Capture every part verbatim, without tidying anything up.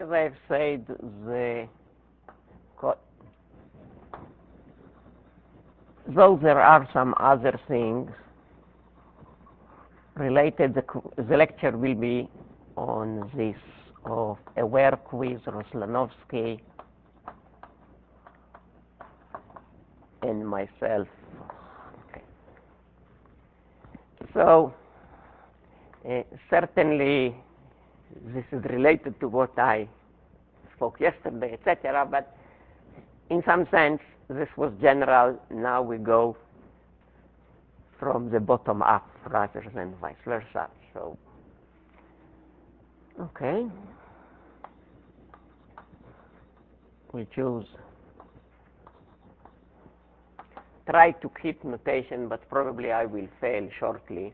as I've said, the though there are some other things related, the, the lecture will be on this of a work with Roslanovsky and myself. Okay. So uh, certainly this is related to what I spoke yesterday, et cetera. But in some sense, this was general. Now we go from the bottom up rather than vice versa. So, okay. We choose. Try to keep notation, but probably I will fail shortly.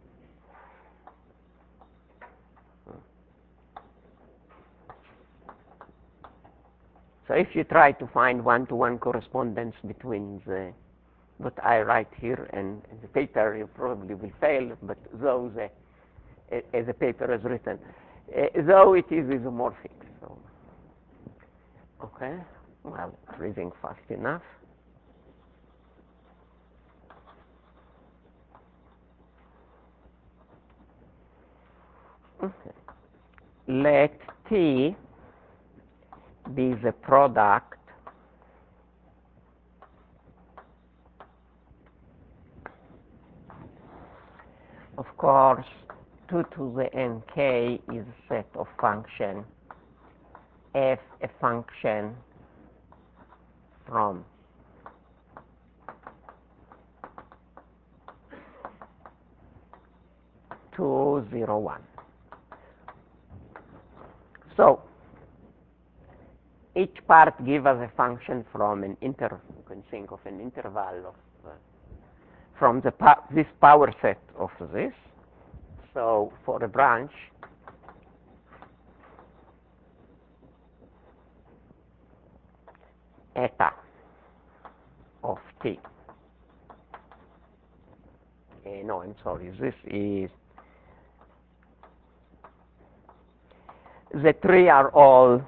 So if you try to find one-to-one correspondence between the, what I write here and the paper, you probably will fail, but though the, as the paper is written, uh, though it is isomorphic. So, okay, well, reading fast enough. Okay. Let T be the product of course two to the nk is a set of function f a function from two, zero, one. So each part gives us a function from an inter, you can think of an interval of, uh, from the pa this power set of this. So for a branch, eta of t. Uh, no, I'm sorry, this is, the three are all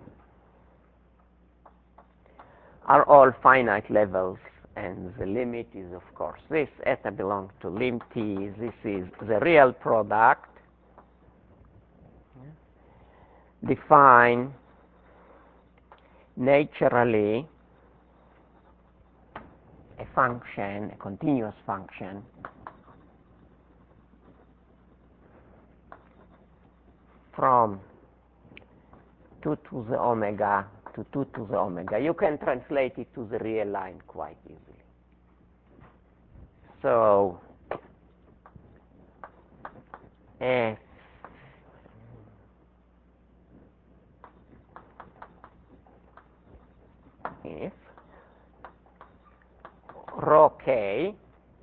are all finite levels, and the limit is, of course, this. Eta belongs to lim t. This is the real product. Define naturally a function, a continuous function, from two to the omega to two to the omega. You can translate it to the real line quite easily. So f if rho k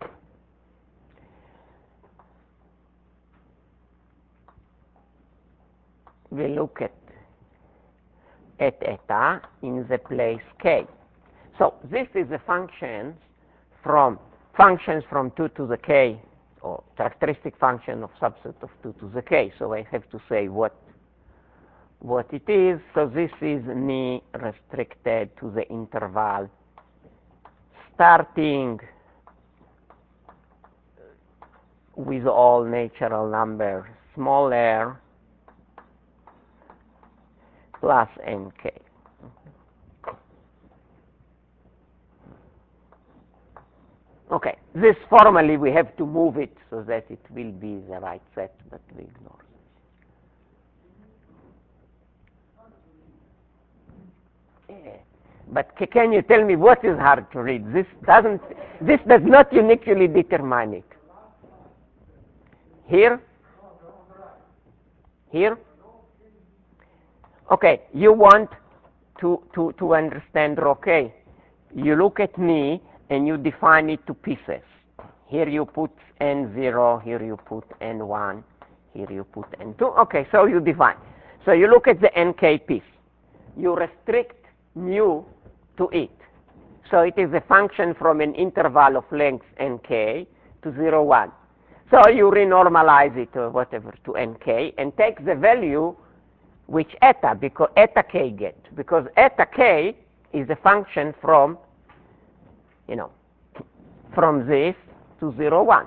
we look at at eta in the place k. So this is the functions from functions from two to the k, or characteristic function of subset of two to the k. So I have to say what what it is. So this is ni restricted to the interval starting with all natural numbers small r plus nk. Okay, this formally we have to move it so that it will be the right set, but we ignore it. Yeah. But can you tell me what is hard to read? This doesn't. This does not uniquely determine it. Here. Here. Okay, you want to, to, to understand rho k. You look at me and you define it to pieces. Here you put n zero, here you put n one, here you put n two. Okay, so you define. So you look at the nk piece. You restrict mu to it. So it is a function from an interval of length nk to zero, one. So you renormalize it or whatever to nk and take the value which eta, because eta k get, because eta k is a function from, you know, from this to zero, one.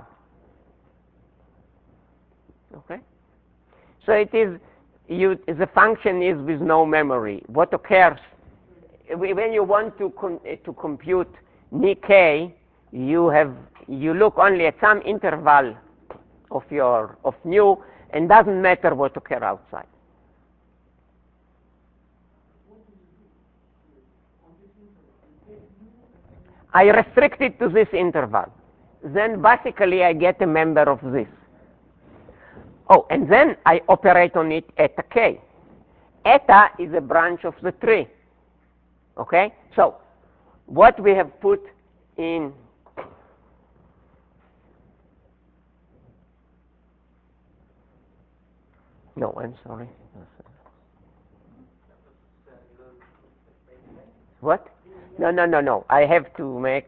Okay? So it is, you, the function is with no memory. What occurs, when you want to, con, to compute ni k, you have, you look only at some interval of your, of nu, and doesn't matter what occurs outside. I restrict it to this interval. Then basically I get a member of this. Oh, and then I operate on it eta k. Eta is a branch of the tree. Okay? So, what we have put in no, I'm sorry. What? No, no, no, no. I have to make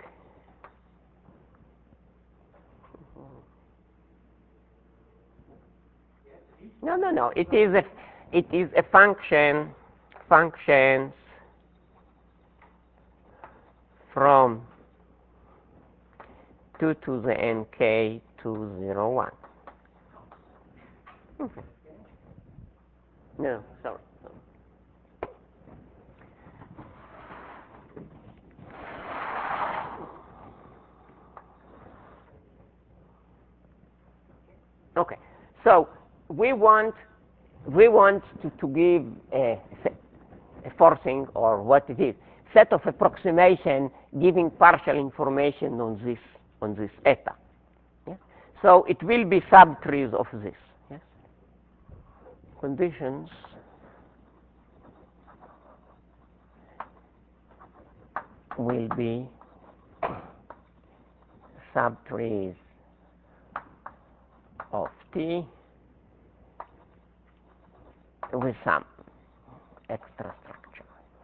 no, no, no. It is a, it is a function, functions from two to the n k to zero, one. Mm-hmm. No, sorry. Okay, so we want we want to, to give a, a forcing, or what it is, set of approximation giving partial information on this on this eta. Yeah? So it will be subtrees of this. Yes? Conditions will be subtrees of T with some extra structure.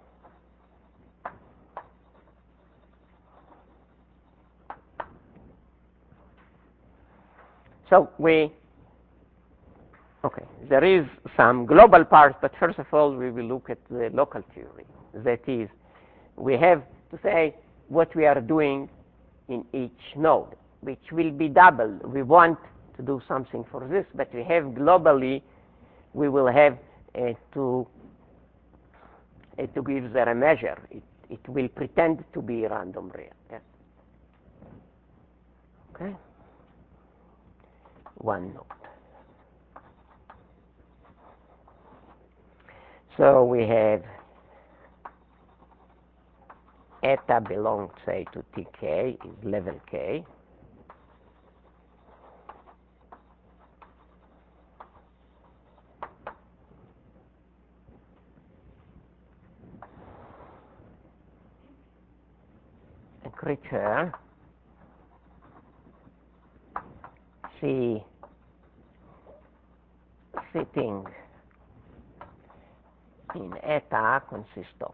So we, okay, there is some global part, but first of all we will look at the local theory. That is, we have to say what we are doing in each node, which will be double. We want to do something for this, but we have globally, we will have uh, to uh, to give there a measure. It, it will pretend to be random real. Yes. Okay. One node. So we have eta belongs, say, to tk, is level k. A creature C sitting in eta consists of.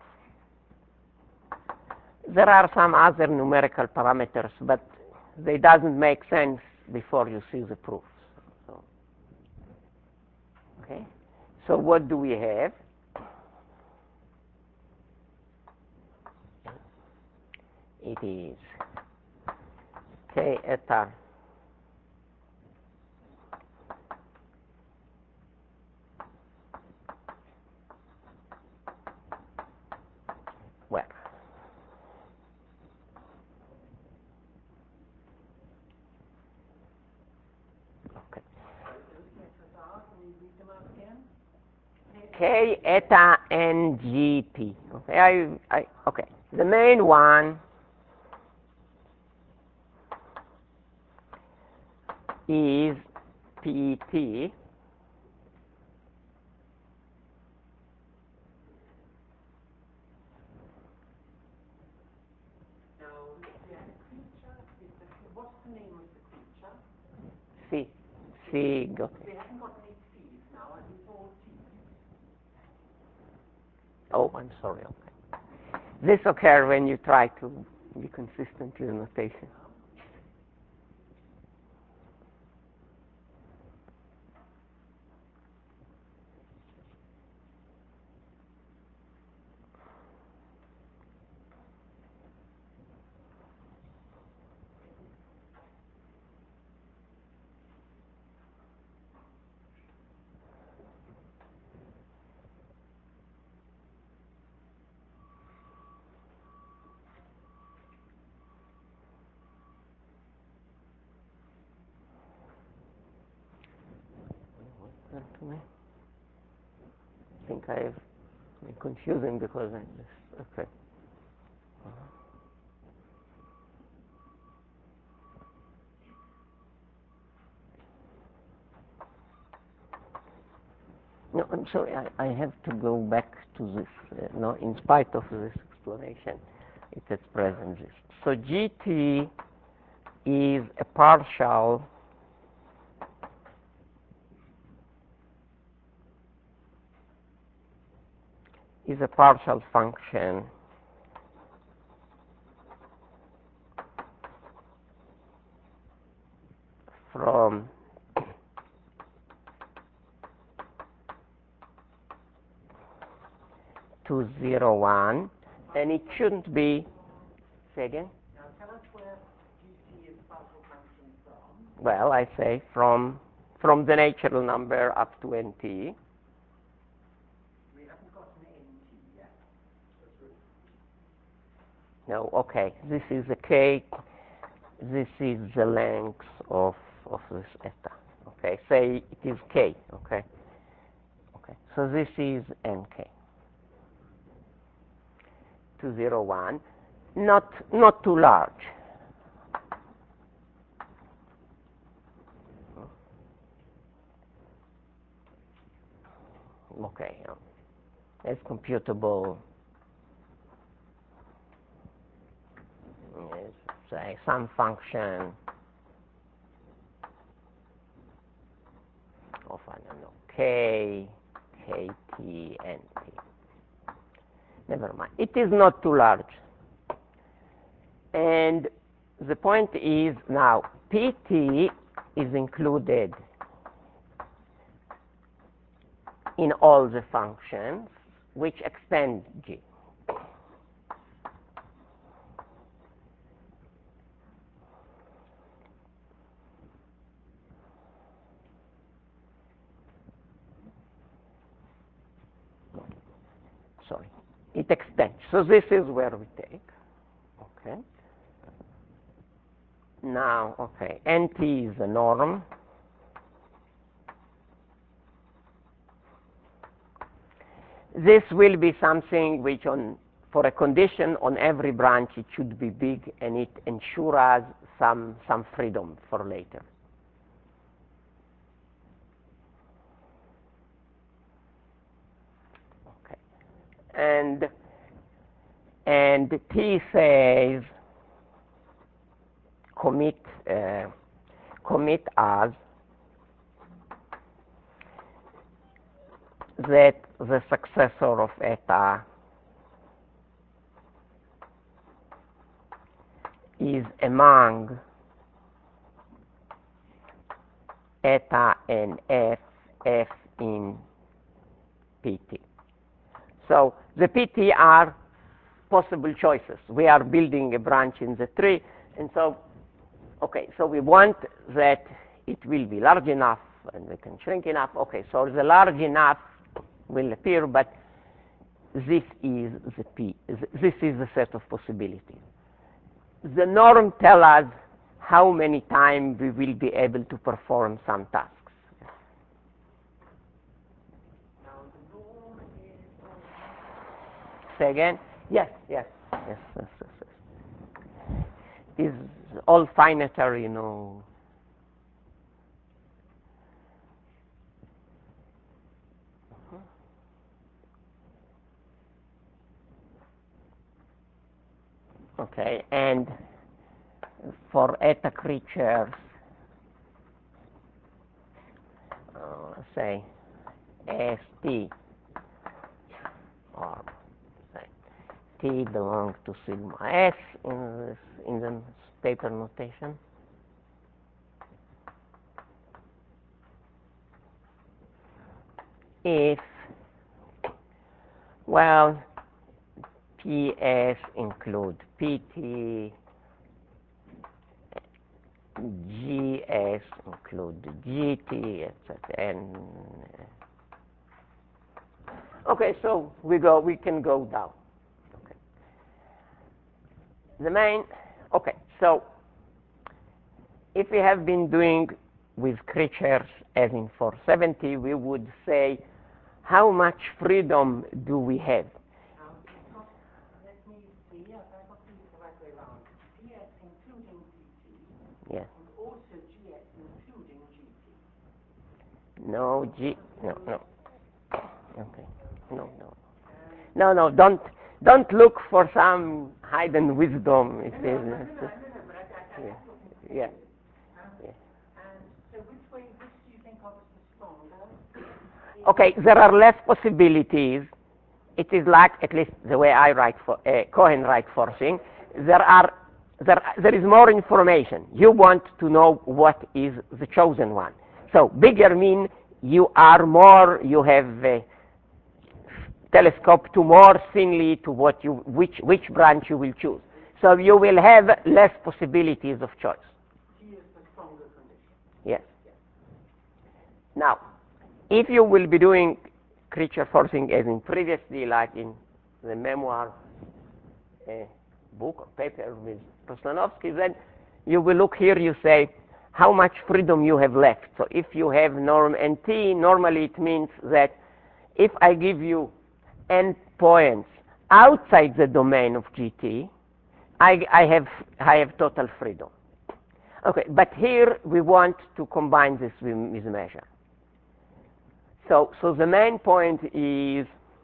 There are some other numerical parameters, but they doesn't make sense before you see the proofs. So, okay. So what do we have? It is k eta where? Okay. K eta N G P. Okay. I, I, okay. The main one is P T. What's the name of the creature? C. C. Okay. They haven't got any C's now, and it's all T. Oh, I'm sorry. Okay. This occurs when you try to be consistent with the notation. Listen to me. I think I've been confusing because I just, okay. Uh-huh. No, I'm sorry, I, I have to go back to this. Uh, no, in spite of this explanation, it is present this. So G T is a partial is a partial function from to zero one, and it shouldn't be. Say again. Now tell us where G T is a partial function from. Well, I say from from the natural number up to N T. We haven't got an N T yet. No, okay. This is a K. This is the length of of this eta. Okay, say it is K. Okay. Okay. So this is N K. two zero one, not not too large. Okay, um, it's computable. Yes, say some function of I don't know K, K T, N T. Never mind. It is not too large. And the point is now P T is included in all the functions which extend G. Sorry. It extends. So this is where we take. Okay. Now, okay, N T is the norm. This will be something which on for a condition on every branch it should be big, and it ensures some some freedom for later. Okay. And and T says commit uh, commit as that the successor of eta is among eta and F, F in P T. So the P T are possible choices. We are building a branch in the tree, and so, okay, so we want that it will be large enough and we can shrink enough. Okay, so the large enough will appear, but this is the P. This is the set of possibilities. The norm tells us how many times we will be able to perform some tasks. Now the norm is. Say again? Yes, yes, yes, yes, yes, yes. Is all finitary, you know. Okay, and for eta creatures, uh, say S T, or say T belongs to sigma S in this in the paper notation. If, well, P S include P T, G S include G T, et cetera. And okay, so we go. We can go down. Okay. The main. Okay, so if we have been doing with creatures as in four seventy, we would say, how much freedom do we have? Now, because, let me see, if I got these the right way around. G S including G T. Yes. And also G S including G T. No, G, no, no. Okay. No, no. No, no, don't, don't look for some hidden wisdom. It No, is. no, no, no, no, no, but I, I, I, Yeah. I Yeah. Um, Yeah. And so which way, which do you think of as the stronger? Okay, there are less possibilities. It is like, at least the way I write for uh, Cohen write forcing. There are there there is more information. You want to know what is the chosen one. So bigger mean you are more. You have a telescope to more thinly to what you which which branch you will choose. So you will have less possibilities of choice. G is the stronger condition. Yes. Now, if you will be doing creature forcing as in previously, like in the memoir uh, book or paper with Roslanovsky, then you will look here, you say, how much freedom you have left. So if you have norm and t, normally it means that if I give you n points outside the domain of G T, I, I, have, I have total freedom. Okay, but here we want to combine this with, with measure. So, so the main point is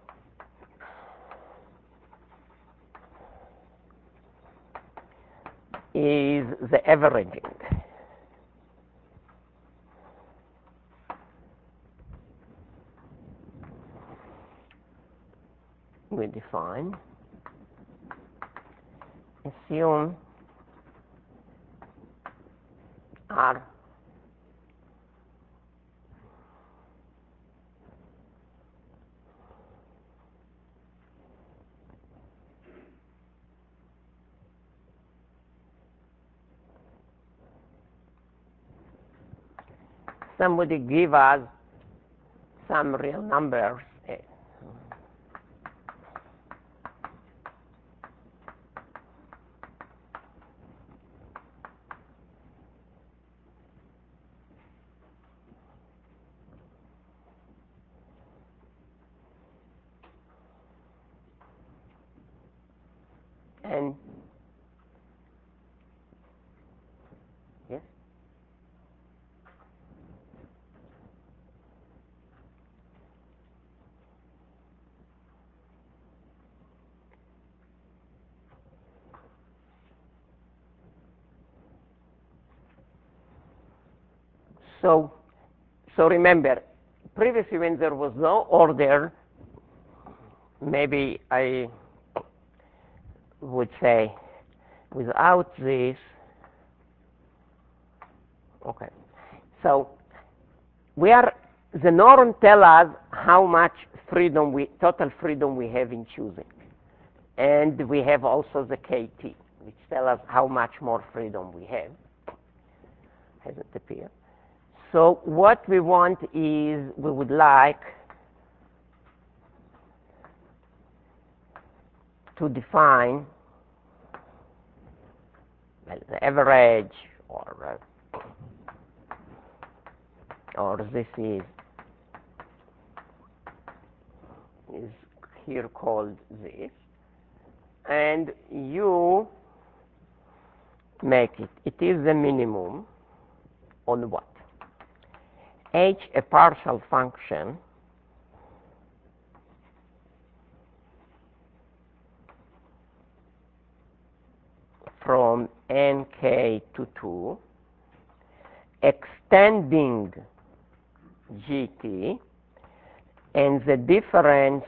is the averaging. We define, assume R somebody give us some real numbers. And yes, so so remember, previously when there was no order, maybe I would say without this. Okay, so we are, the norm tell us how much freedom we, total freedom we have in choosing. And we have also the K T, which tell us how much more freedom we have. Hasn't appeared. So what we want is, we would like to define, well, the average, or uh, or this is is here called this, and you make it. It is the minimum on what? H, a partial function from nk to two, extending gt, and the difference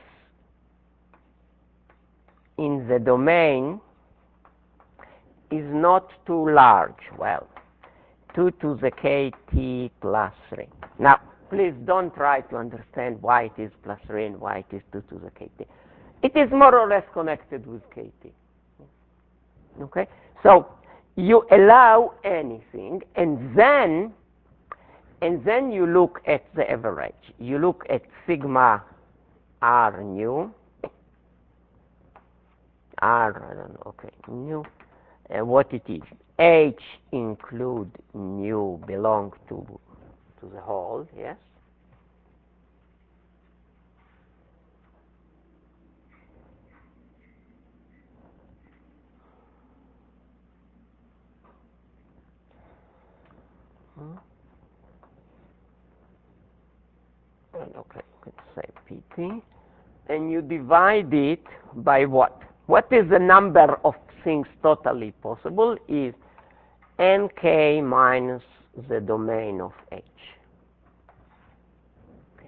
in the domain is not too large. Well, two to the kt plus three. Now, please don't try to understand why it is plus three and why it is two to the kt. It is more or less connected with kt. Okay? So, you allow anything, and then and then you look at the average. You look at sigma r nu, r, I don't know, okay, nu, and what it is. H include nu belong to to the whole, yes? Hmm. And okay, you can say P T. And you divide it by what? What is the number of things totally possible? Is nk minus the domain of H. Okay.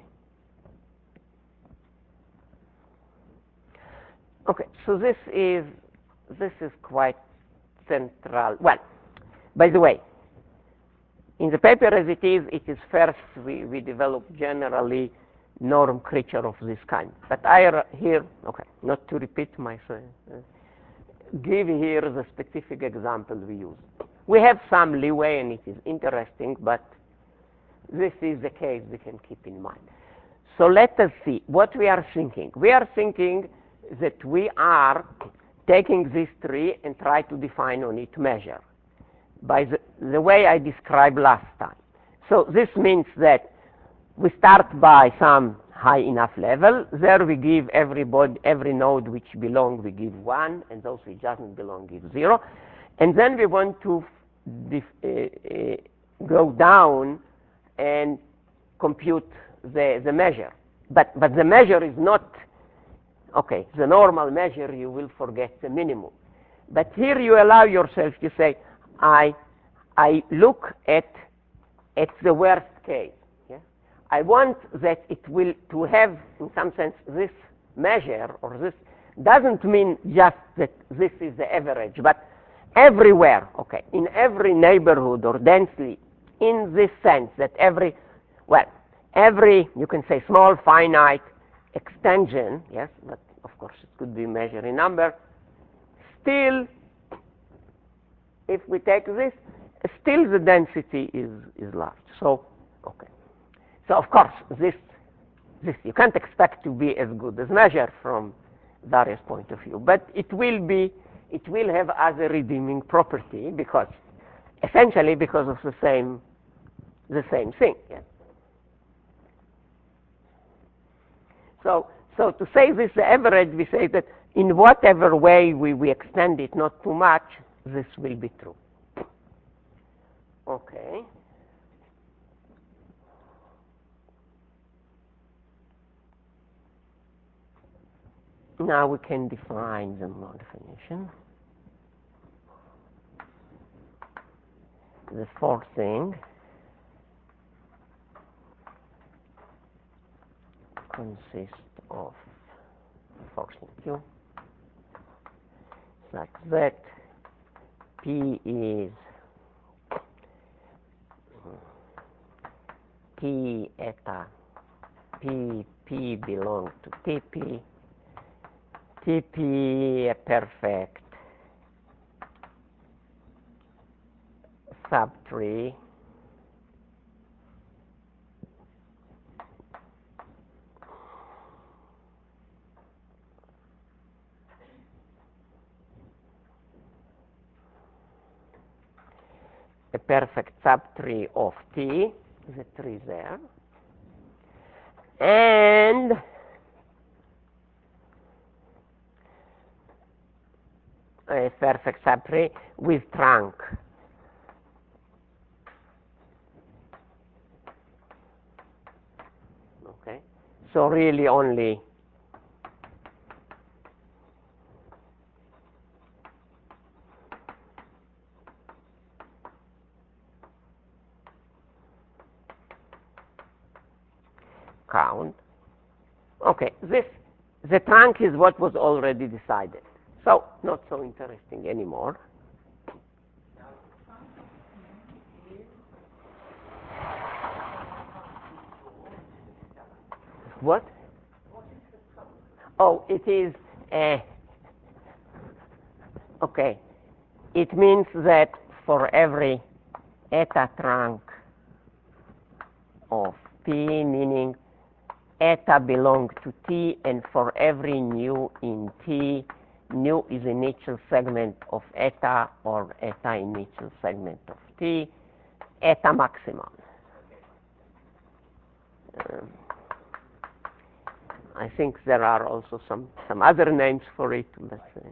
Okay, so this is this is quite central. Well, by the way, in the paper as it is, it is first we, we develop generally norm creature of this kind. But I here, okay, not to repeat myself, uh, give here the specific example we use. We have some leeway and it is interesting, but this is the case we can keep in mind. So let us see what we are thinking. We are thinking that we are taking this tree and try to define on it measure by the, the way I described last time. So this means that we start by some high enough level. There we give everybody, every node which belongs, we give one, and those which doesn't belong give zero. And then we want to dif uh, uh, go down and compute the, the measure. But, but the measure is not, okay, the normal measure you will forget the minimum. But here you allow yourself to say, I, I look at, at the worst case. Yeah? I want that it will, to have, in some sense, this measure, or this doesn't mean just that this is the average, but everywhere, okay, in every neighborhood or densely, in this sense that every, well, every, you can say small finite extension, yes, but of course it could be measured in number, still, if we take this, still the density is, is large. So, okay. So of course, this, this you can't expect to be as good as measure from various point of view, but it will be, it will have other redeeming property because, essentially because of the same, the same thing. Yeah? So, so to say this the average, we say that in whatever way we, we extend it, not too much, this will be true. Okay. Now we can define the more definition. The fourth thing consists of forcing Q such that P is P eta P P belongs to T P, T P a perfect subtree a perfect subtree of T, the tree there, and a perfect subtree with trunk. Okay, so really only count. Okay, this, the trunk is what was already decided. So, not so interesting anymore. What? Oh, it is, uh, okay, it means that for every eta trunk of P, meaning eta belongs to T, and for every nu in T, nu is initial segment of eta or eta initial segment of T, eta maximum. Um, I think there are also some, some other names for it, let's say.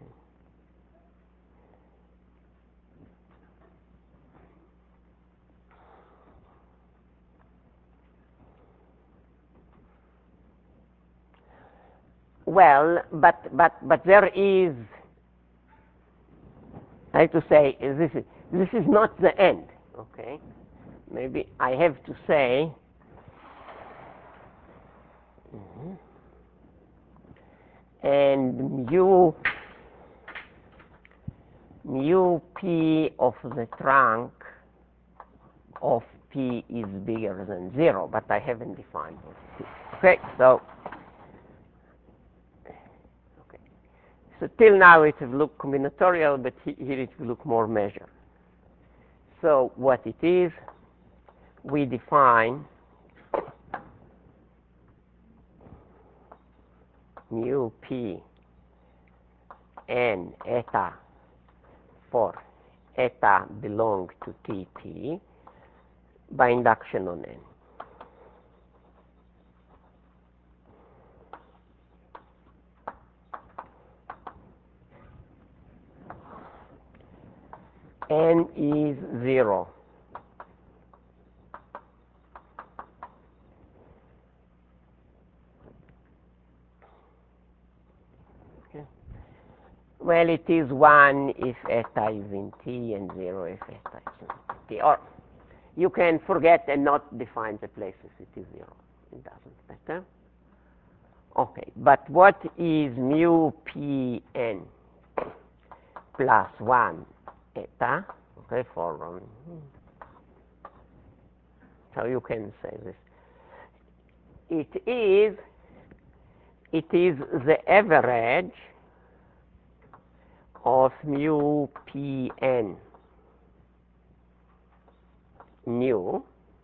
Well, but, but, but there is, I have to say, this is, this is not the end, okay? Maybe I have to say, mm-hmm. and mu, mu p of the trunk of p is bigger than zero, but I haven't defined what it is. Okay, so, okay. So till now it will look combinatorial, but he, here it will look more measured. So what it is, we define mu p n eta for eta belong to T P by induction on n. N is zero. Okay. Well, it is one if eta is in T and zero if eta is in T. Or you can forget and not define the places it is zero. It doesn't matter. Okay, but what is mu p n plus one eta? Okay, for um, so you can say this. It is it is the average of mu p n nu.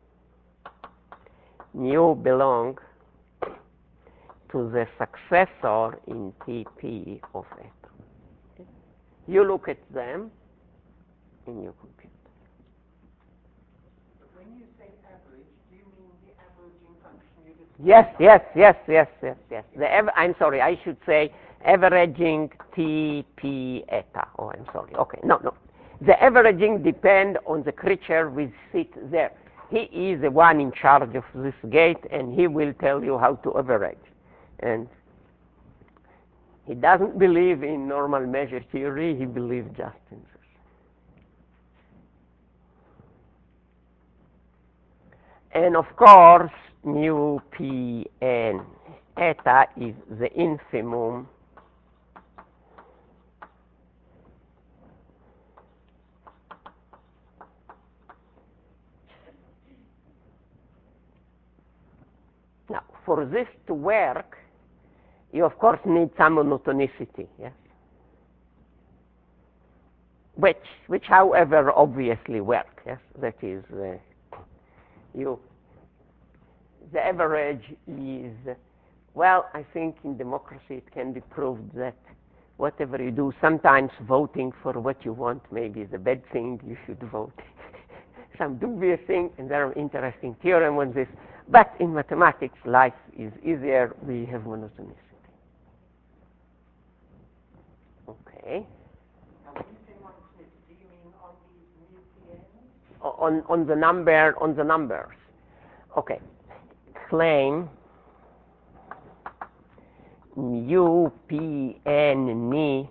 Nu belong to the successor in T P of eta. Okay. You look at them and you compute. But when you say average, do you mean the averaging function you just... Yes, yes, yes, yes, yes, yes. The av- I'm sorry, I should say averaging T P eta. Oh, I'm sorry. Okay, no, no. The averaging depends on the creature we sit there. He is the one in charge of this gate, and he will tell you how to average. And he doesn't believe in normal measure theory, he believes just in this. And of course, mu p n eta is the infimum now, for this to work, you of course need some monotonicity, yes? Which, which however, obviously work, yes? That is, uh, you, the average is, well, I think in democracy it can be proved that whatever you do, sometimes voting for what you want maybe is a bad thing, you should vote. Some dubious thing, and there are interesting theorems on this, but in mathematics, life is easier, we have monotonicity. Okay. Now, when you say monotonicity, do you mean on these mu p n's? On, on the number, on the numbers. Okay. Claim mu p n ni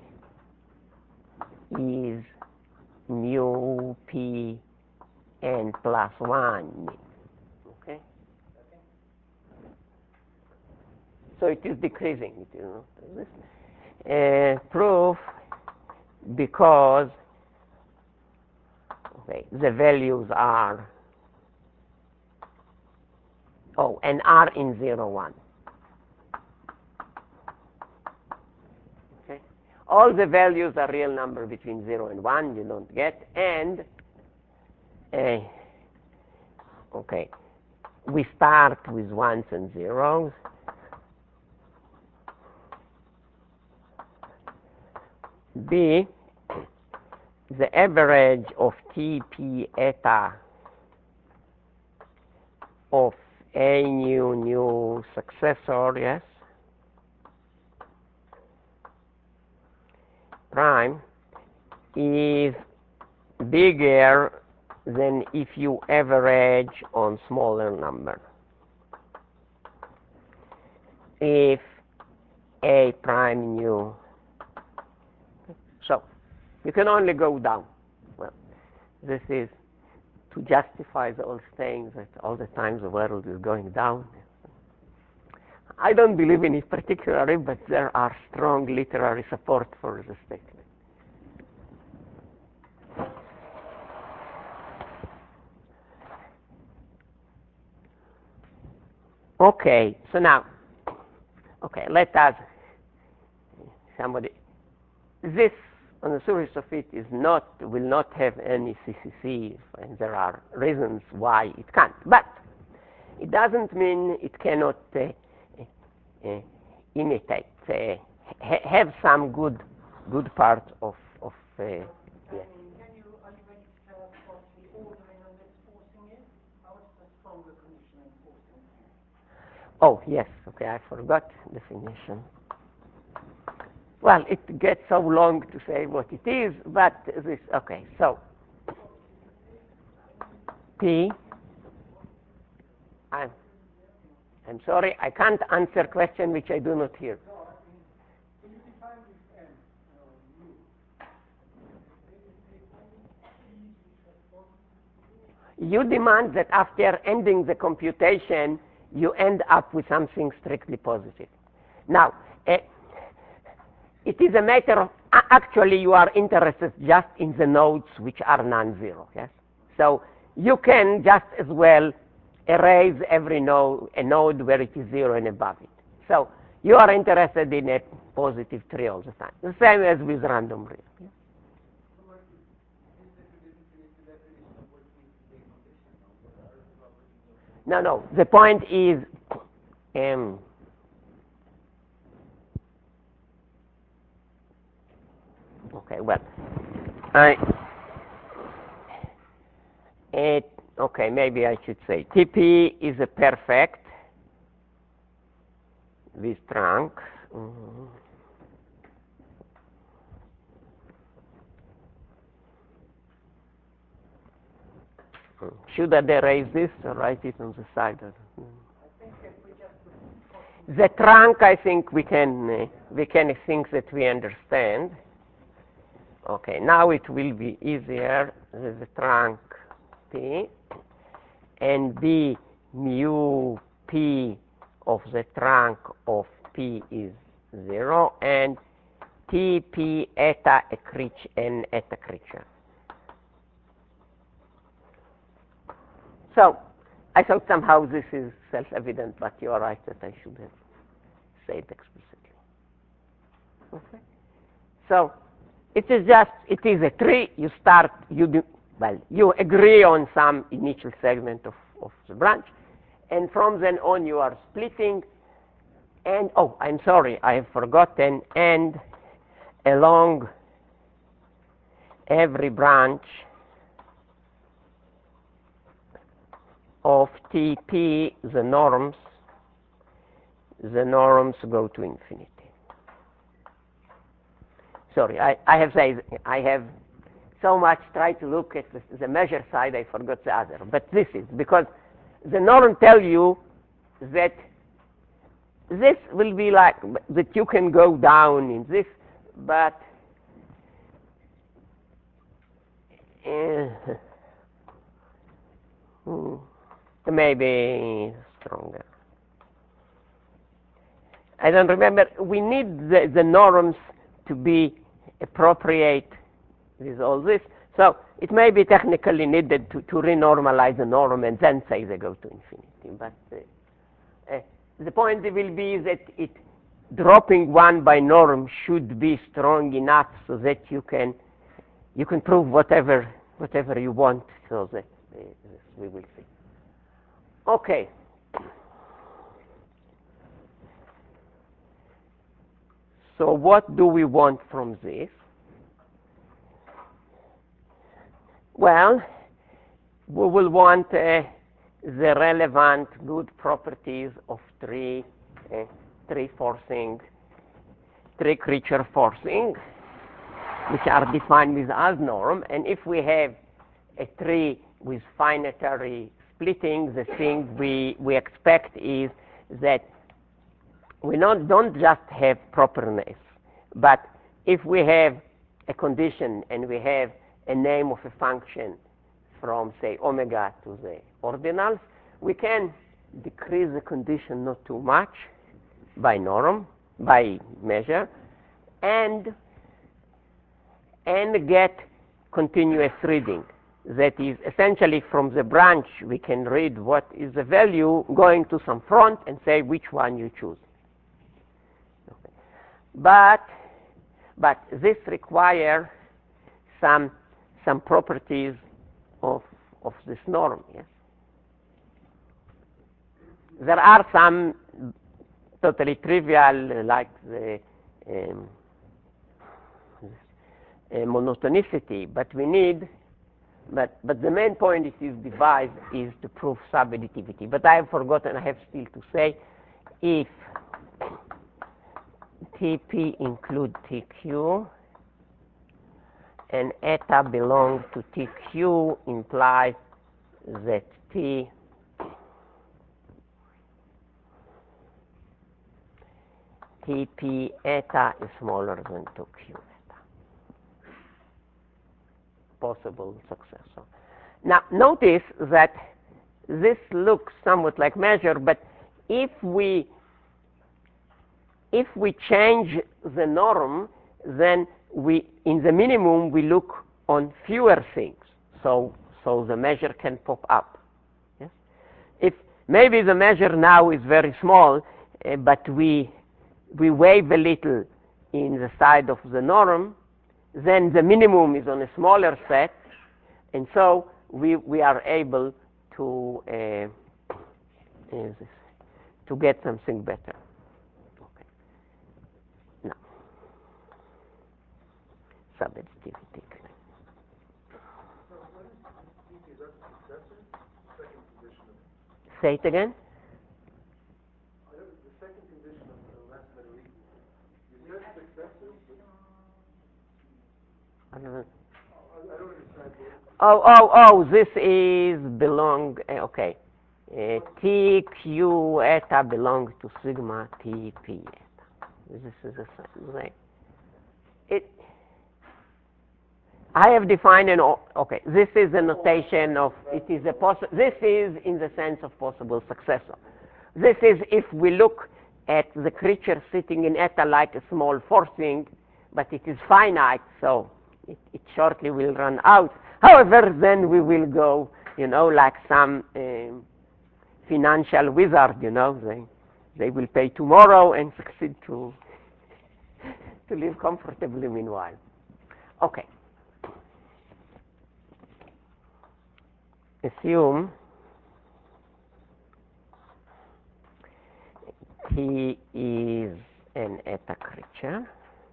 is mu p n plus one ni. Okay? Okay. So it is decreasing. It is not this. Uh, proof because okay, the values are oh and are in zero one. Okay, all the values are real number between zero and one. You don't get and uh, okay, we start with ones and zeros. B, the average of T P eta of a new new successor, yes, prime is bigger than if you average on smaller number. If a prime nu, so you can only go down. Well, this is to justify the old saying that all the time the world is going down. I don't believe in it particularly, but there are strong literary support for the statement. Okay, so now, okay, let us, somebody, this on the surface of it is not, will not have any C C C, and there are reasons why it can't. But it doesn't mean it cannot uh, uh, imitate, uh, ha- have some good, good part of, of uh, yeah. Can you, are you ready to tell us what the ordering of this forcing is? How is the stronger condition in forcing? Oh, yes, okay, I forgot definition. Well, it gets so long to say what it is, but this, okay, so P, I'm, I'm sorry, I can't answer question which I do not hear. You demand that after ending the computation, you end up with something strictly positive. Now, uh, it is a matter of, uh, actually you are interested just in the nodes which are non-zero, yes? So you can just as well erase every node, a node where it is zero and above it. So you are interested in a positive tree all the time. The same as with random real. Yeah? No, no, the point is, um, okay, well, I, it, okay, maybe I should say T P is a perfect with trunk. Mm-hmm. Should I erase this or write it on the side? I think if we just the trunk, I think we can uh, we can think that we understand. Okay, now it will be easier. The trunk P and B mu P of the trunk of P is zero and T P eta a creature and eta creature. So I thought somehow this is self-evident, but you are right that I should have said it explicitly. Okay. So it is just, it is a tree. You start, you do, well, you agree on some initial segment of, of the branch, and from then on you are splitting. And, oh, I'm sorry, I have forgotten, and along every branch of T P, the norms, the norms go to infinity. Sorry, I, I have said, I have so much tried to look at the, the measure side, I forgot the other. But this is, because the norm tell you that this will be like, that you can go down in this, but uh, hmm, maybe stronger. I don't remember. We need the, the norms to be appropriate with all this. So it may be technically needed to, to renormalize the norm and then say they go to infinity. But uh, uh, the point will be that it dropping one by norm should be strong enough so that you can you can prove whatever whatever you want. So that uh, we will see. Okay. So what do we want from this? Well, we will want uh, the relevant good properties of tree, uh, tree forcing, tree creature forcing, which are defined with as norm. And if we have a tree with finitary splitting, the thing we, we expect is that we not, don't just have properness, but if we have a condition and we have a name of a function from, say, omega to the ordinals, we can decrease the condition not too much by norm, by measure, and, and get continuous reading. That is, essentially from the branch we can read what is the value going to some front and say which one you choose. Okay. But, but this requires some, some properties of, of this norm. Yes? There are some totally trivial, like the um, uh, monotonicity, but we need But, but the main point of this device is to prove subadditivity. But I have forgotten, I have still to say, if T P include T Q and eta belongs to T Q implies that T T P eta is smaller than two Q. Possible successor. Now, notice that this looks somewhat like measure, but if we if we change the norm, then we in the minimum we look on fewer things, so so the measure can pop up. Yes? If maybe the measure now is very small, uh, but we we wave a little in the side of the norm, then the minimum is on a smaller set, and so we we are able to uh, to get something better. Okay. Now, subadditivity. Say it again. The second condition of less than or equal. You said successive. I don't know. I don't understand. Oh, oh, oh, this is belong, uh, okay. Uh, T Q eta belongs to sigma T P eta. This is the same. It, I have defined an, okay, this is a notation of, it is a possible, this is in the sense of possible successor. This is if we look at the creature sitting in eta like a small forcing, but it is finite, so It, it shortly will run out. However, then we will go, you know, like some um, financial wizard, you know, they they will pay tomorrow and succeed to to live comfortably meanwhile. Okay. Assume T is an eta creature.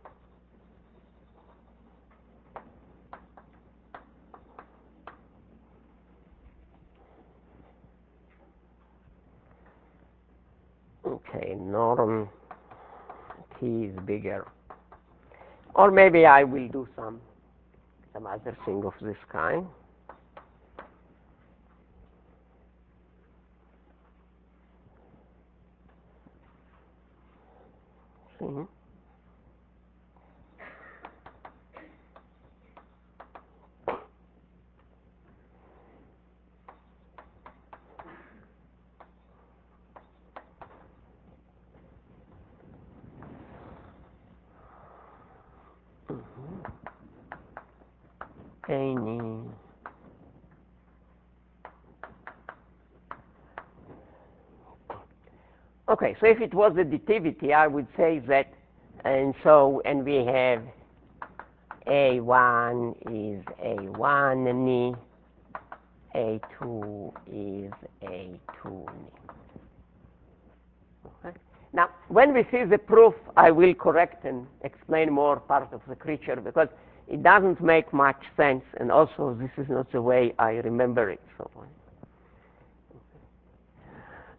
Okay, norm T is bigger. Or maybe I will do some some other thing of this kind. See? Any okay, so if it was additivity, I would say that, and so, and we have A one is A one ni, A two is A two ni. Okay. Now, when we see the proof, I will correct and explain more part of the creature, because it doesn't make much sense, and also this is not the way I remember it. So,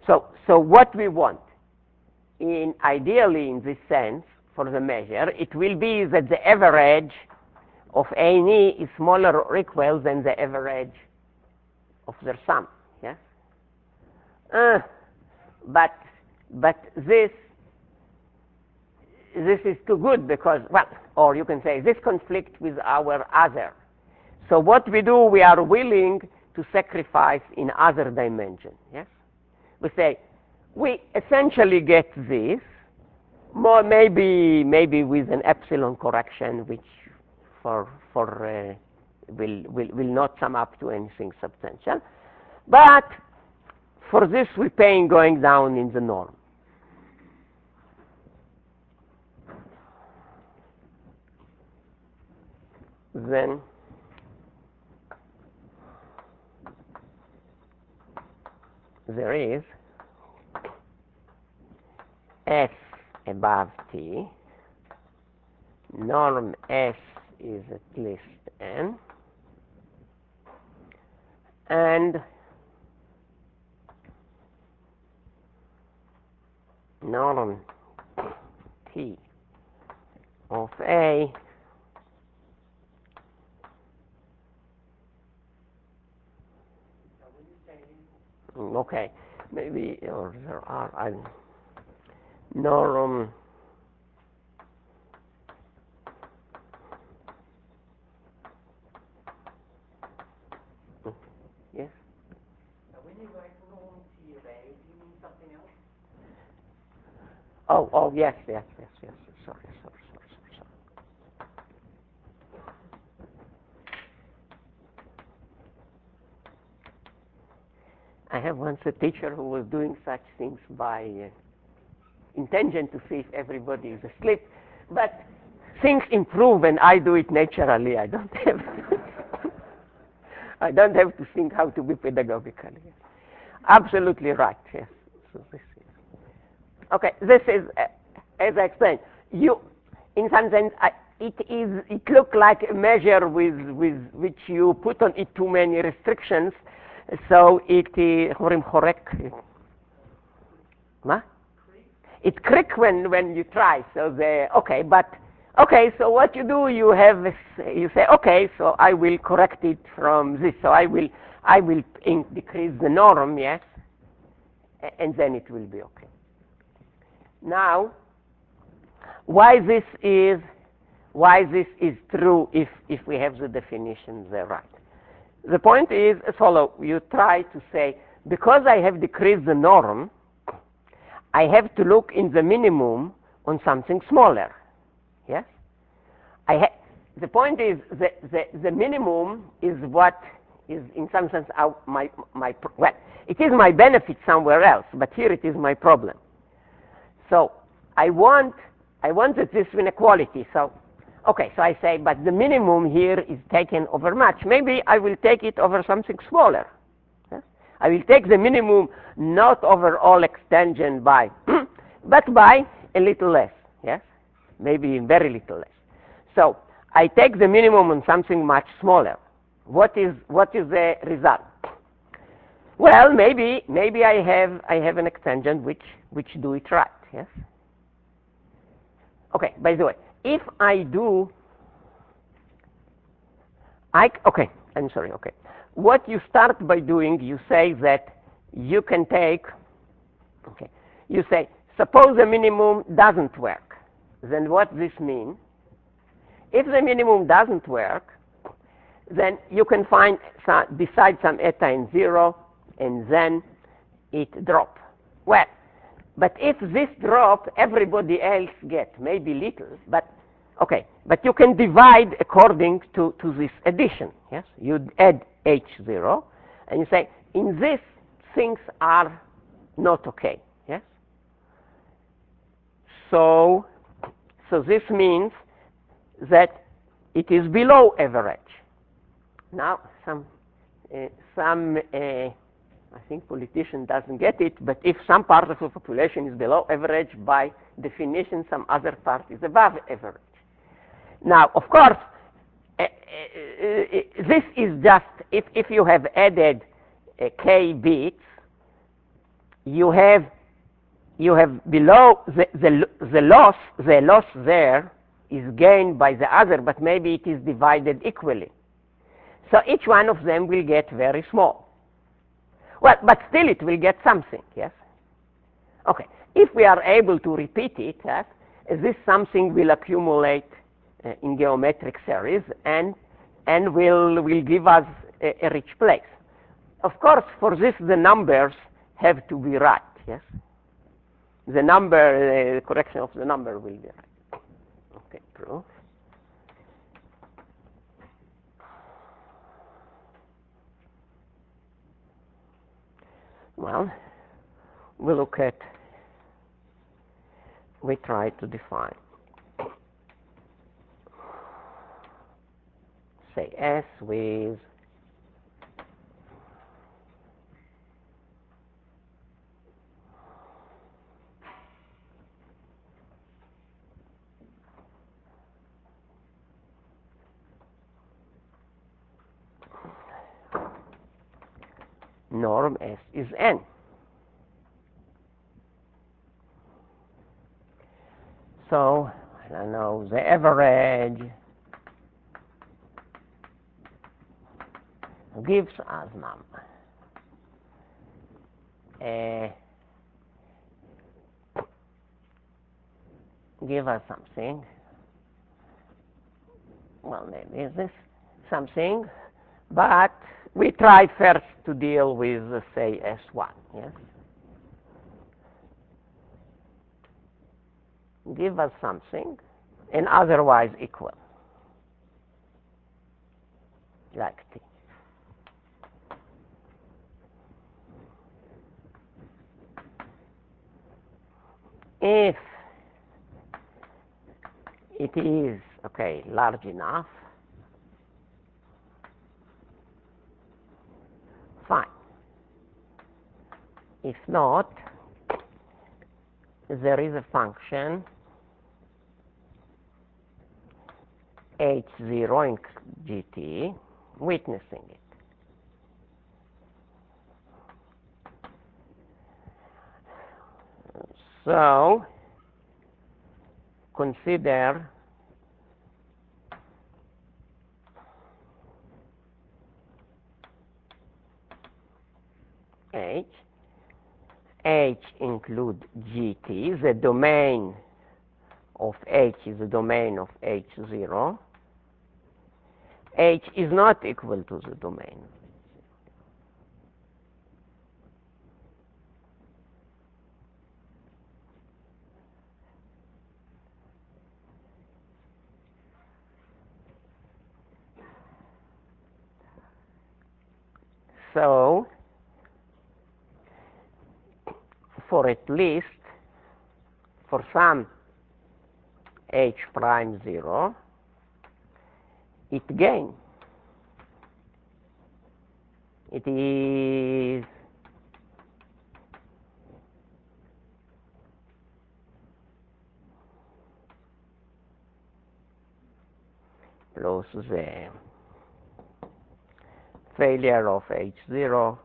So, so what we want, in ideally in this sense, for the measure, it will be that the average of A and E is smaller or equal than the average of their sum. Yes. Uh, but but this this is too good because, well, or you can say this conflicts with our other. So what we do, we are willing to sacrifice in other dimension. Yes. We say we essentially get this, more maybe maybe with an epsilon correction, which for for uh, will will will not sum up to anything substantial, but for this we're paying going down in the norm. Then there is S above T, norm S is at least N, and norm T of A okay, maybe, or there are, I don't know, norm yes? Now, when you write norm T of A, do you mean something else? Oh, oh, yes, yes, yes, yes, sorry, sorry, sorry, sorry, sorry. I have once a teacher who was doing such things by uh, intention to see if everybody is asleep, but things improve and I do it naturally. I don't have I don't have to think how to be pedagogical. Yes. Absolutely right. Yes. So this is okay. This is uh, as I explained. You, in some sense, uh, it is. It looks like a measure with with which you put on it too many restrictions. So it is huh? It crick when when you try. So the okay, but okay. So what you do, you have you say okay. So I will correct it from this. So I will I will in, decrease the norm, yes, and then it will be okay. Now, why this is why this is true if if we have the definitions there right? The point is as follows. You try to say, because I have decreased the norm, I have to look in the minimum on something smaller. Yes? I ha- the point is that the, the minimum is what is in some sense out my, my, well, it is my benefit somewhere else, but here it is my problem. So I want, I want that this inequality. So okay, so I say, but the minimum here is taken over much. Maybe I will take it over something smaller. Yes? I will take the minimum not over all extension by, but by a little less. Yes, maybe very little less. So I take the minimum on something much smaller. What is what is the result? Well, maybe maybe I have I have an extension which which do it right. Yes. Okay. By the way, if I do, I, okay, I'm sorry, okay. What you start by doing, you say that you can take, okay, you say, suppose the minimum doesn't work. Then what this means? If the minimum doesn't work, then you can find, some, decide some eta in zero, and then it drop. Well, but if this drop, everybody else get, maybe little, but okay, but you can divide according to, to this addition, yes? You add H zero, and you say, in this, things are not okay, yes? So, so this means that it is below average. Now, some, uh, some uh, I think politician doesn't get it, but if some part of the population is below average, by definition, some other part is above average. Now, of course, uh, uh, uh, this is just, if, if you have added uh, k bits, you have you have below the, the, the loss, the loss there is gained by the other, but maybe it is divided equally. So each one of them will get very small. Well, but still it will get something, yes? Okay, if we are able to repeat it, yes, this something will accumulate uh, in geometric series and, and will, will give us a, a rich place. Of course, for this the numbers have to be right, yes? The number, the uh, correction of the number will be right. Okay, proof. Well, we look at, we try to define, say S with norm S is N. So, I don't know, the average gives us number. Uh, give us something. Well, maybe this something, but we try first to deal with, uh, say, S one, yes? Give us something, and otherwise equal, like T. If it is, okay, large enough, fine. If not, there is a function H zero in G T witnessing it. So, consider H. H include G T. The domain of H is the domain of H zero. H is not equal to the domain. So, for at least, for some H prime zero, it gains. It is close to the failure of H zero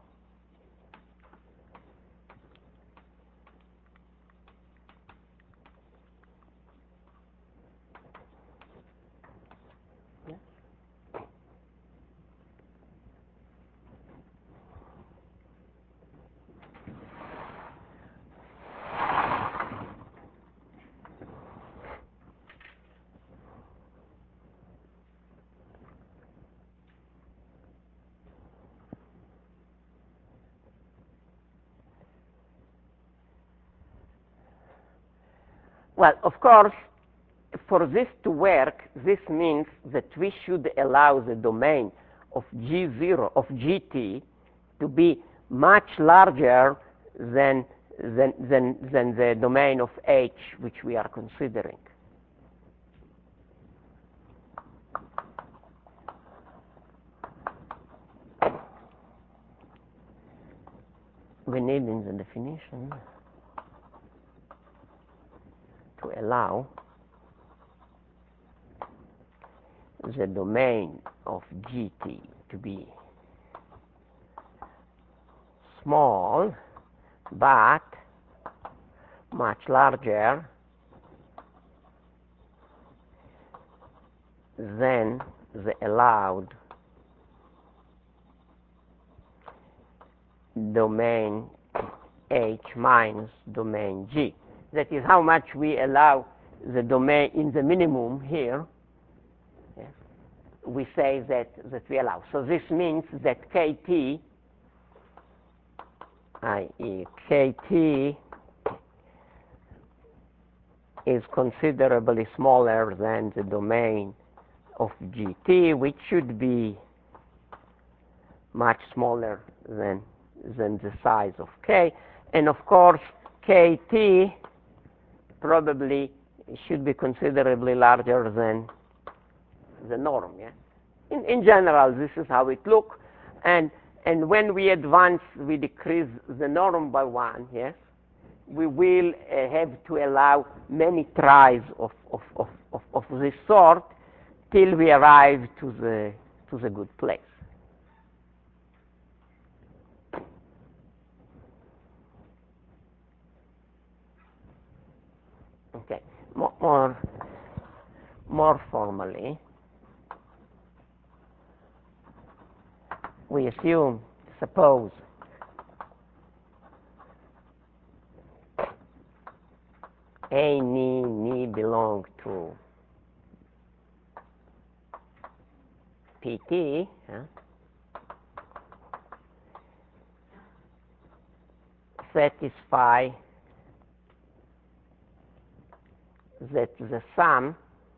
Well, of course, for this to work, this means that we should allow the domain of G zero, of G T, to be much larger than, than, than, than the domain of H, which we are considering. We need in the definition to allow the domain of G T to be small, but much larger than the allowed domain H minus domain G. That is how much we allow the domain in the minimum here. Yes. We say that, that we allow. So this means that K T, that is K T is considerably smaller than the domain of G T, which should be much smaller than, than the size of K. And of course, K T probably should be considerably larger than the norm. Yeah? In, in general, this is how it looks. And, and when we advance, we decrease the norm by one. Yes? We will uh, have to allow many tries of, of, of, of, of this sort till we arrive to the, to the good place. Okay, more, more, more formally, we assume, suppose, A, ni, ni belong to P T, huh? satisfy that the sum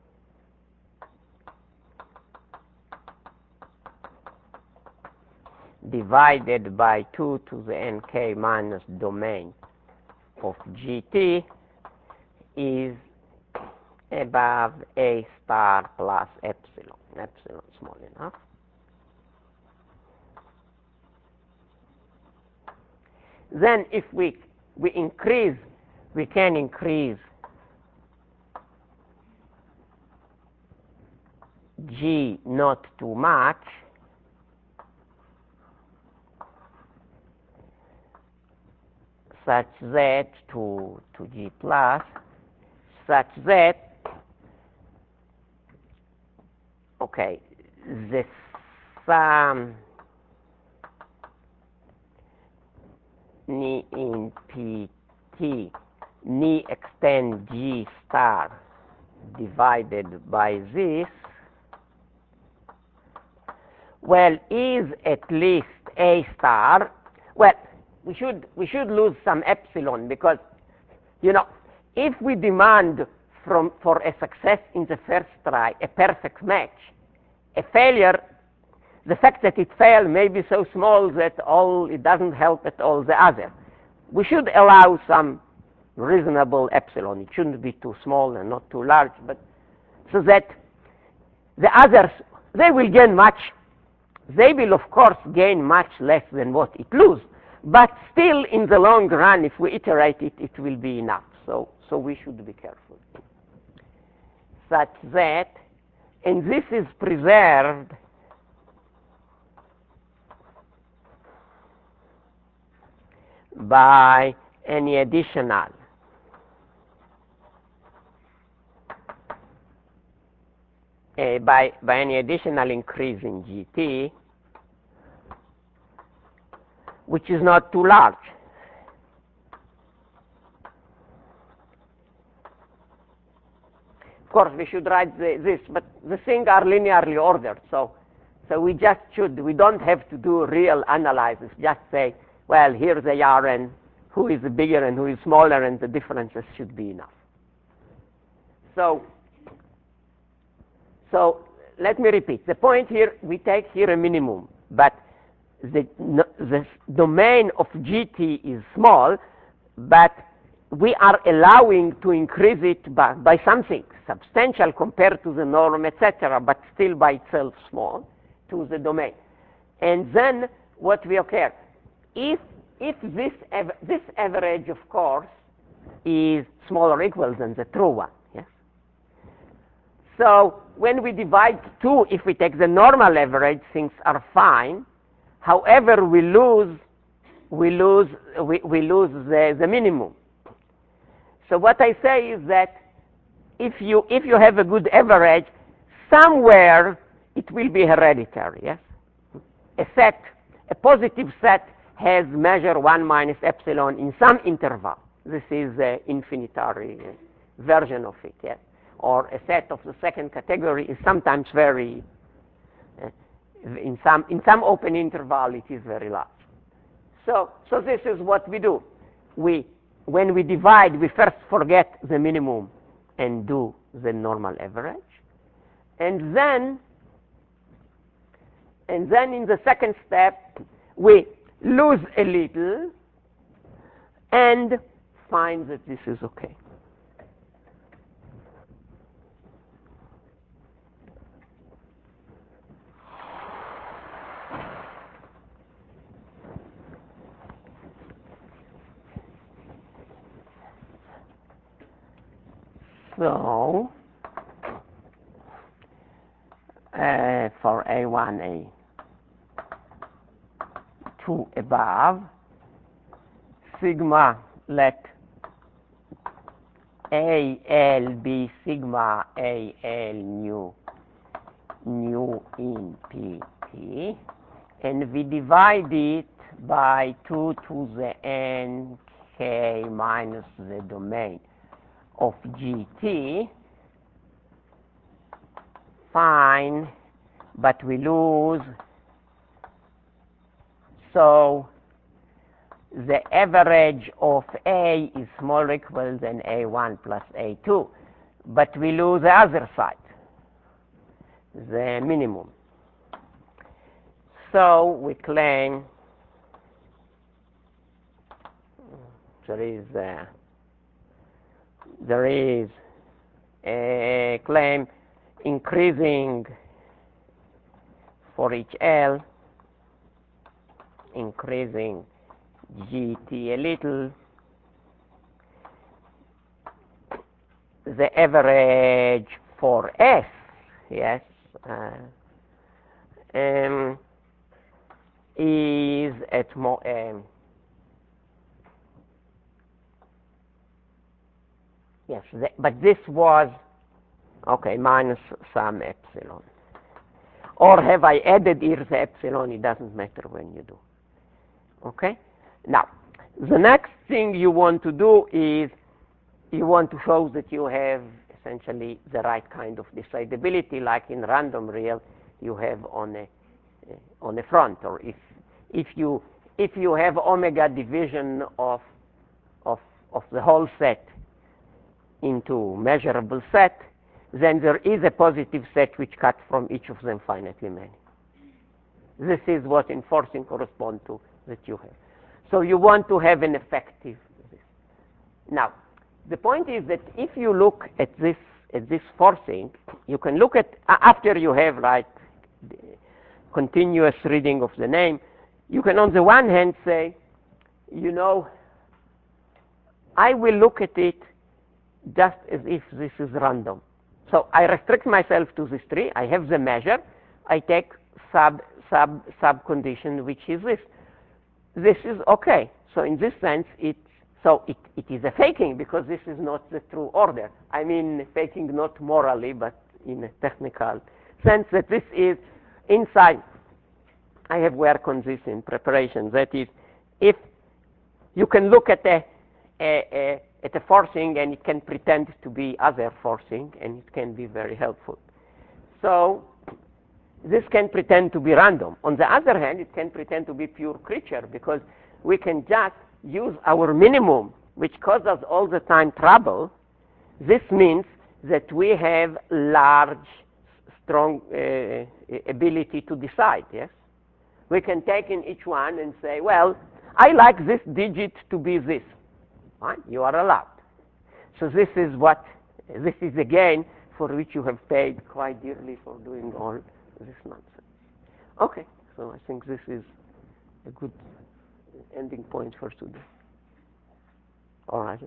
divided by two to the nk minus domain of G T is above A star plus epsilon, epsilon small enough. Then if we, we increase, we can increase G not too much, such that to, to G plus, such that, okay, the sum ni in P T, ni extend G star divided by this, well, is at least A star. Well, we should, we should lose some epsilon because, you know, if we demand from, for a success in the first try a perfect match, a failure, the fact that it failed may be so small that all, it doesn't help at all the other. We should allow some reasonable epsilon. It shouldn't be too small and not too large, but so that the others, they will gain much. They will, of course, gain much less than what it loses. But still, in the long run, if we iterate it, it will be enough. So, so we should be careful. Such that, and this is preserved by any additional uh, by, by any additional increase in G T, which is not too large. Of course, we should write the, this, but the things are linearly ordered, so so we just should, we don't have to do real analysis, just say, well, here they are, and who is bigger and who is smaller, and the differences should be enough. So, so let me repeat. The point here, we take here a minimum, but the, the domain of G T is small, but we are allowing to increase it by, by something substantial compared to the norm, et cetera, but still by itself small to the domain. And then what we occur, if if this av this average, of course, is smaller or equal than the true one, yes. So when we divide two, if we take the normal average, things are fine. However, we lose we lose, we, we lose the, the minimum. So what I say is that if you, if you have a good average, somewhere it will be hereditary, yes? A set, a positive set has measure one minus epsilon in some interval. This is the infinitary version of it, yes? Or a set of the second category is sometimes very, uh, in some in some open interval it is very large. So, so this is what we do. We, when we divide, we first forget the minimum and do the normal average. And then, and then in the second step, we lose a little and find that this is okay. So, uh, for A one, A two above, sigma, let A L be sigma A L nu, nu in P T, and we divide it by two to the n k minus the domain of G T. Fine, but we lose. So the average of A is smaller or equal than A one plus A two, but we lose the other side, the minimum. So we claim there is a, there is a claim increasing for each L, increasing G T a little, the average for S, yes, uh, um, is at more, um, yes, the, but this was, okay, minus some epsilon. Or have I added here the epsilon? It doesn't matter when you do. Okay? Now, the next thing you want to do is you want to show that you have essentially the right kind of decidability, like in random real you have on a uh, on a front, or if if you if you have omega division of of of the whole set into measurable set, then there is a positive set which cuts from each of them finitely many. This is what enforcing corresponds to that you have. So you want to have an effective this. Now, the point is that if you look at this at this forcing, you can look at uh, after you have like continuous reading of the name, you can on the one hand say, you know, I will look at it just as if this is random. So I restrict myself to this tree. I have the measure. I take sub sub sub condition, which is this. This is okay. So in this sense, it so it, it is a faking because this is not the true order. I mean faking not morally, but in a technical sense that this is inside. I have worked on this in preparation. That is, if you can look at a, a, a at a forcing and it can pretend to be other forcing, and it can be very helpful. So this can pretend to be random. On the other hand, it can pretend to be pure creature because we can just use our minimum, which causes all the time trouble. This means that we have large, strong uh, ability to decide, yes? We can take in each one and say, well, I like this digit to be this. Right? You are allowed. So this is what, this is again for which you have paid quite dearly for doing all this nonsense. Okay, so I think this is a good ending point for today. All right.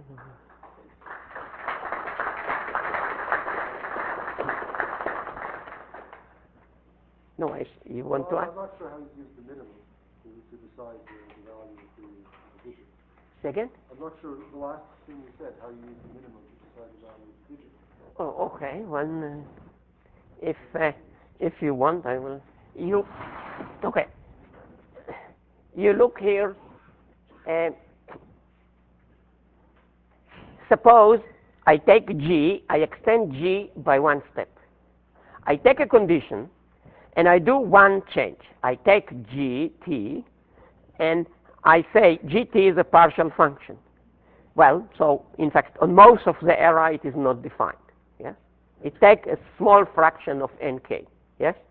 No, I, you want well, to ask? I'm not sure how you use the minimum. to, to decide the, the value of the, the digit. Second? I'm not sure, the last thing you said, how you use the minimum to decide the value of the digit. Oh, okay. Well, uh, if uh, if you want, I will. You okay? You look here. Uh, suppose I take G, I extend G by one step. I take a condition, and I do one change. I take G T, and I say G T is a partial function. Well, so in fact, on most of the area, it is not defined. Yes, it takes a small fraction of N K. Yes.